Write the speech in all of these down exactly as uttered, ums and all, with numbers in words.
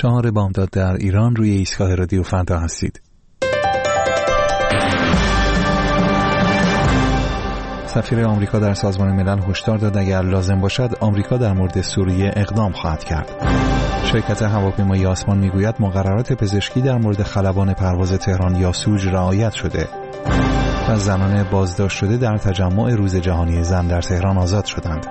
چهار بامداد در ایران روی ایستگاه رادیو فردا هستید. سفیر آمریکا در سازمان ملل هشدار داد اگر لازم باشد آمریکا در مورد سوریه اقدام خواهد کرد. شرکت هواپیمایی آسمان میگوید مقررات پزشکی در مورد خلبان پرواز تهران یاسوج رعایت شده. و زنان بازداشت شده در تجمع روز جهانی زن در تهران آزاد شدند.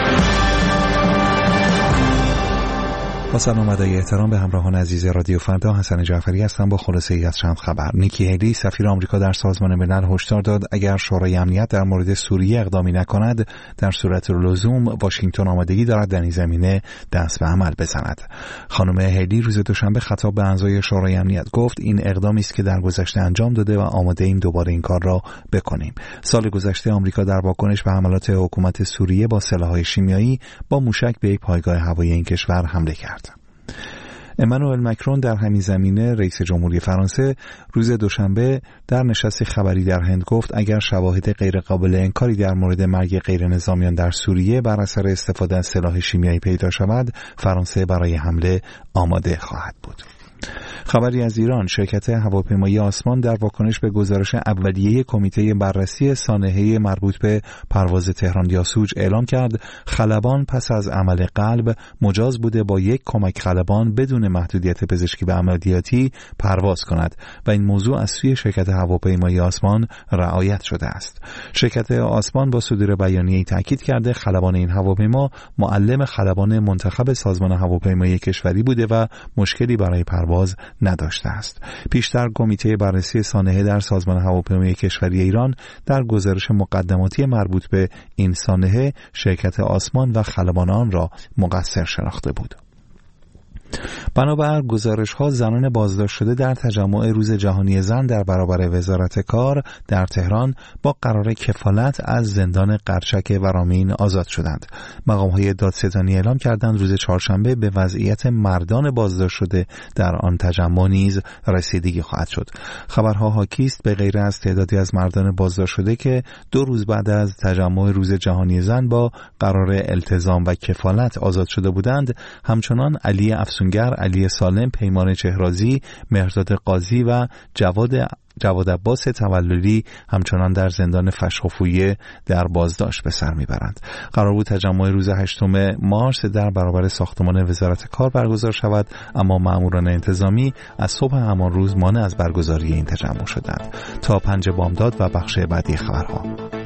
با سلام و ادای احترام به همراهان عزیز رادیو فردا، حسن جعفری هستم با خلاصه ای از چند خبر. نیکی هیلی سفیر آمریکا در سازمان ملل هشدار داد اگر شورای امنیت در مورد سوریه اقدامی نکند در صورت لزوم واشنگتن آمادگی دارد در این زمینه دست به عمل بزند. خانم هیلی روز دوشنبه خطاب به اعضای شورای امنیت گفت این اقدامی است که در گذشته انجام داده و آماده ایم دوباره این کار را بکنیم. سال گذشته آمریکا در واکنش به حملات حکومت سوریه با سلاح‌های شیمیایی با موشک به یک پایگاه هوایی این کشور حمله کرد. امانوئل مکرون در همین زمینه رئیس جمهوری فرانسه روز دوشنبه در نشست خبری در هند گفت اگر شواهد غیر قابل انکاری در مورد مرگ غیر نظامیان در سوریه بر اثر استفاده از سلاح شیمیایی پیدا شود، فرانسه برای حمله آماده خواهد بود. خبری از ایران، شرکت هواپیمایی آسمان در واکنش به گزارش اولیه کمیته بررسی سانحه مربوط به پرواز تهران یاسوج اعلام کرد خلبان پس از عمل قلب مجاز بوده با یک کمک خلبان بدون محدودیت پزشکی و عملیاتی پرواز کند و این موضوع از سوی شرکت هواپیمایی آسمان رعایت شده است. شرکت آسمان با صدور بیانیه‌ای تاکید کرده خلبان این هواپیما معلم خلبان منتخب سازمان هواپیمایی کشوری بوده و مشکلی برای پرواز نداشته است. پیشتر کمیته بررسی سانحه در سازمان هواپیمایی کشوری ایران در گزارش مقدماتی مربوط به این سانحه شرکت آسمان و خلبانان را مقصر شناخته بود. بنابر گزارش‌ها زنان بازداشت شده در تجمع روز جهانی زن در برابر وزارت کار در تهران با قرار کفالت از زندان قرچک و رامین آزاد شدند. مقام‌های دادستانی اعلام کردند روز چهارشنبه به وضعیت مردان بازداشت شده در آن تجمع نیز رسیدگی خواهد شد. خبرها حاکی است به غیر از تعدادی از مردان بازداشت شده که دو روز بعد از تجمع روز جهانی زن با قرار التزام و کفالت آزاد شده بودند، همچنان علی افسونگر، علی سالم، پیمان چهرازی، مهرداد قاضی و جواد جواد عباس تولدی همچنان در زندان فشخوفویه در بازداشت به سر میبرند. قرار بود تجمع روز هشتم مارس در برابر ساختمان وزارت کار برگزار شود، اما ماموران انتظامی از صبح همان روز مانع از برگزاری این تجمع شدند. تا پنج بامداد و بخش بعدی خبرها.